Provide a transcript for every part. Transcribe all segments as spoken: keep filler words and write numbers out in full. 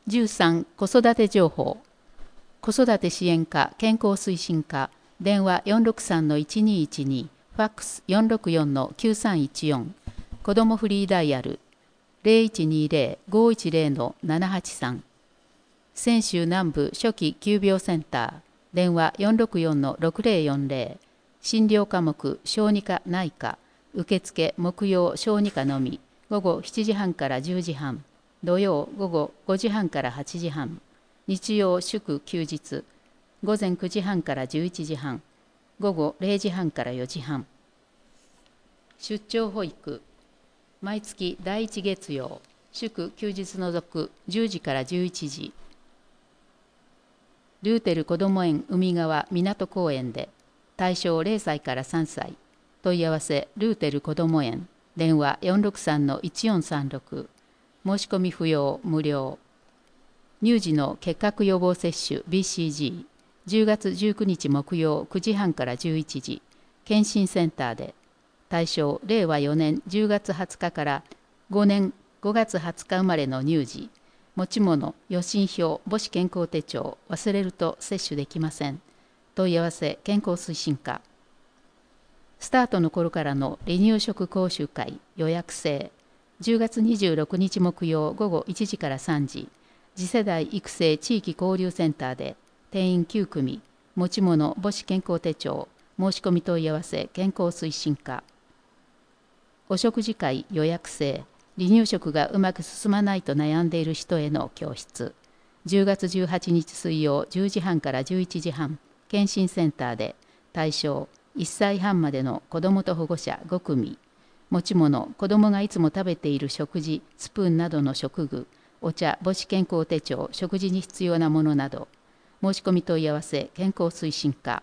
じゅうさん、子育て情報。子育て支援課、健康推進課、電話 よんろくさんのいちにいちに、ファックス よんろくよんのきゅうさんいちよん、子どもフリーダイヤル ゼロいちにゼロ ごいちゼロのななはちさん、泉州南部初期急病センター、電話 よんろくよんのろくゼロよんゼロ、診療科目小児科内科、受付木曜小児科のみ、午後しちじはんからじゅうじはん、土曜午後ごじはんからはちじはん、日曜祝休日、午前くじはんからじゅういちじはん、午後れいじはんからよじはん。出張保育、毎月だいいち月曜、祝休日除くじゅうじからじゅういちじ。ルーテルこども園海側港公園で、対象ゼロさいからさんさい、問い合わせルーテルこども園、電話 よんろくさんのいちよんさんろく、申し込み不要無料。乳児の結核予防接種 ビーシージー、じゅうがつじゅうくにち木曜くじはんからじゅういちじ、検診センターで、対象れいわよねんじゅうがつはつかからごねんごがつはつか生まれの乳児、持ち物、予診票、母子健康手帳、忘れると接種できません。問い合わせ健康推進課。スタートの頃からの離乳食講習会予約制、じゅうがつにじゅうろくにち木曜午後いちじからさんじ、次世代育成地域交流センターで、定員きゅうくみ、持ち物母子健康手帳、申し込み問い合わせ健康推進課。お食事会予約制、離乳食がうまく進まないと悩んでいる人への教室、じゅうがつじゅうはちにち水曜じゅうじはんからじゅういちじはん、検診センターで、対象いっさいはんまでの子どもと保護者ごくみ、持ち物、子どもがいつも食べている食事、スプーンなどの食具、お茶、母子健康手帳、食事に必要なものなど、申し込み問い合わせ健康推進課。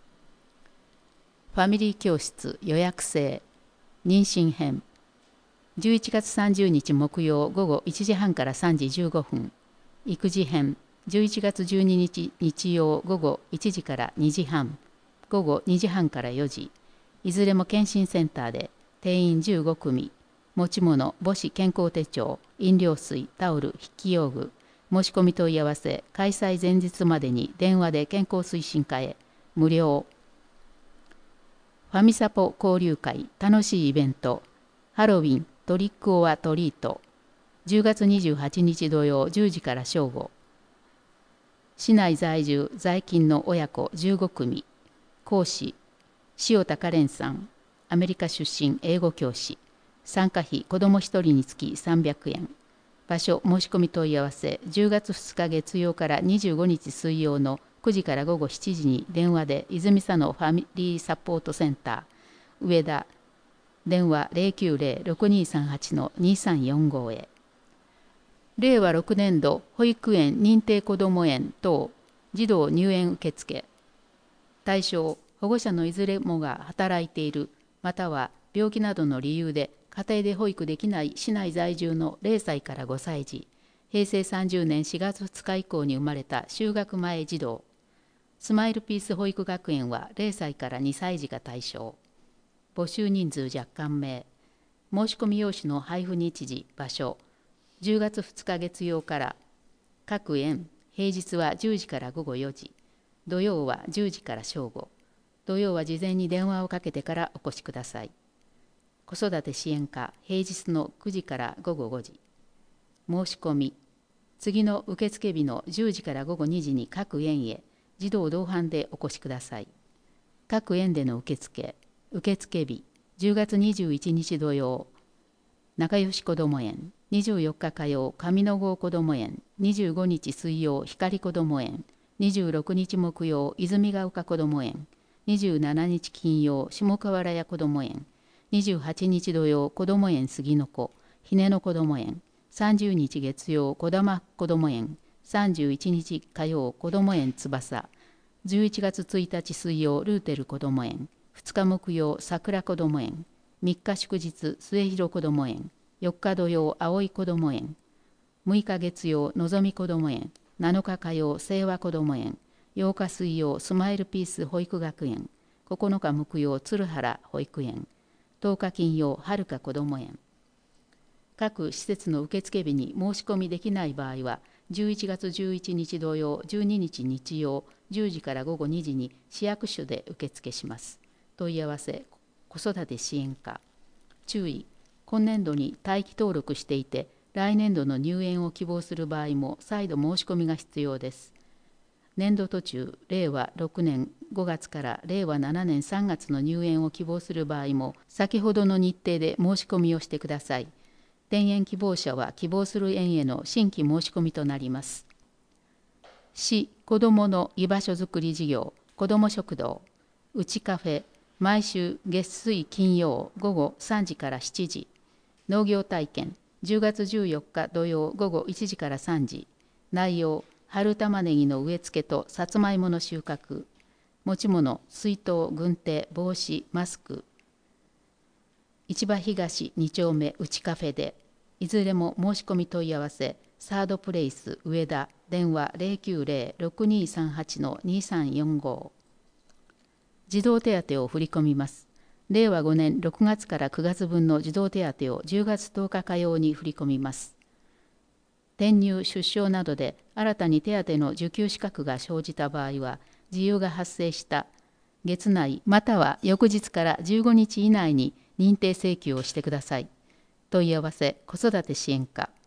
ファミリー教室予約制、妊娠編、じゅういちがつさんじゅうにち木曜午後いちじはんからさんじじゅうごふん、育児編、じゅういちがつじゅうににち日曜午後いちじからにじはん、午後にじはんからよじ、いずれも検診センターで、定員じゅうごくみ、持ち物、母子健康手帳、飲料水、タオル、筆記用具、申し込み問い合わせ、開催前日までに電話で健康推進課へ、無料。ファミサポ交流会、楽しいイベント、ハロウィン、トリックオアトリート、じゅうがつにじゅうはちにち土曜じゅうじから正午。市内在住、在勤の親子じゅうごくみ、講師、塩田カレンさん、アメリカ出身英語教師、参加費子どもひとりにつきさんびゃくえん。場所申し込み問い合わせ、じゅうがつふつか月曜からにじゅうごにち水曜のくじから午後しちじに電話で泉佐野ファミリーサポートセンター、上田、電話 ゼロきゅうゼロ ろくにさんはちのにさんよんご へ。れいわろくねんど保育園認定こども園等児童入園受付。対象、保護者のいずれもが働いている、または病気などの理由で家庭で保育できない市内在住のゼロさいからごさい児、へいせいさんじゅうねんしがつふつか以降に生まれた就学前児童。スマイルピース保育学園はゼロさいからにさい児が対象。募集人数若干名。申し込み用紙の配布日時、場所。じゅうがつふつか月曜から。各園、平日はじゅうじから午後よじ。土曜はじゅうじから正午。土曜は事前に電話をかけてからお越しください。子育て支援課、平日のくじから午後ごじ。申し込み。次の受付日のじゅうじから午後にじに各園へ、児童同伴でお越しください。各園での受付。受付日、じゅうがつにじゅういちにち土曜、仲良しこども園、にじゅうよっか火曜、上野郷こども園、にじゅうごにち水曜、光こども園、にじゅうろくにち木曜、泉ヶ丘こども園、にじゅうしちにち金曜、下河原屋こども園、にじゅうはちにち土曜、こども園杉の子、ひねのこども園、さんじゅうにち月曜、こだまこども園、さんじゅういちにち火曜、こども園翼、じゅういちがつついたち水曜、ルーテルこども園、ふつか木曜、桜こども園、みっか祝日、末広こども園、よっか土曜、葵こども園、むいか月曜、のぞみこども園、なのか火曜、清和こども園、ようか水曜、スマイルピース保育学園、ここのか木曜、鶴原保育園、とおか金曜、はるかこども園。各施設の受付日に申し込みできない場合は、 じゅういちがつじゅういちにち土曜、じゅうににち日曜、じゅうじからごごにじに市役所で受付します。問い合わせ、子育て支援課。注意、今年度に待機登録していて、来年度の入園を希望する場合も再度申し込みが必要です。年度途中、れいわろくねんごがつかられいわななねんさんがつの入園を希望する場合も、先ほどの日程で申し込みをしてください。転園希望者は希望する園への新規申し込みとなります。市子どもの居場所づくり事業、子ども食堂、うちカフェ、毎週月水金曜午後さんじからしちじ、農業体験、じゅうがつじゅうよっか土曜午後いちじからさんじ、内容、春玉ねぎの植え付けとさつまいもの収穫、持ち物、水筒、軍手、帽子、マスク、市場東に丁目うちカフェで、いずれも申し込み問い合わせ、サードプレイス上田、電話 ゼロきゅうゼロ ろくにーさんはち にさんよんご。児童手当を振り込みます。れいわごねんろくがつからくがつぶんの児童手当をじゅうがつとおかかように振り込みます。転入・出生などで新たに手当の受給資格が生じた場合は、事由が発生した月内または翌日からじゅうごにち以内に認定請求をしてください。問い合わせ、子育て支援課。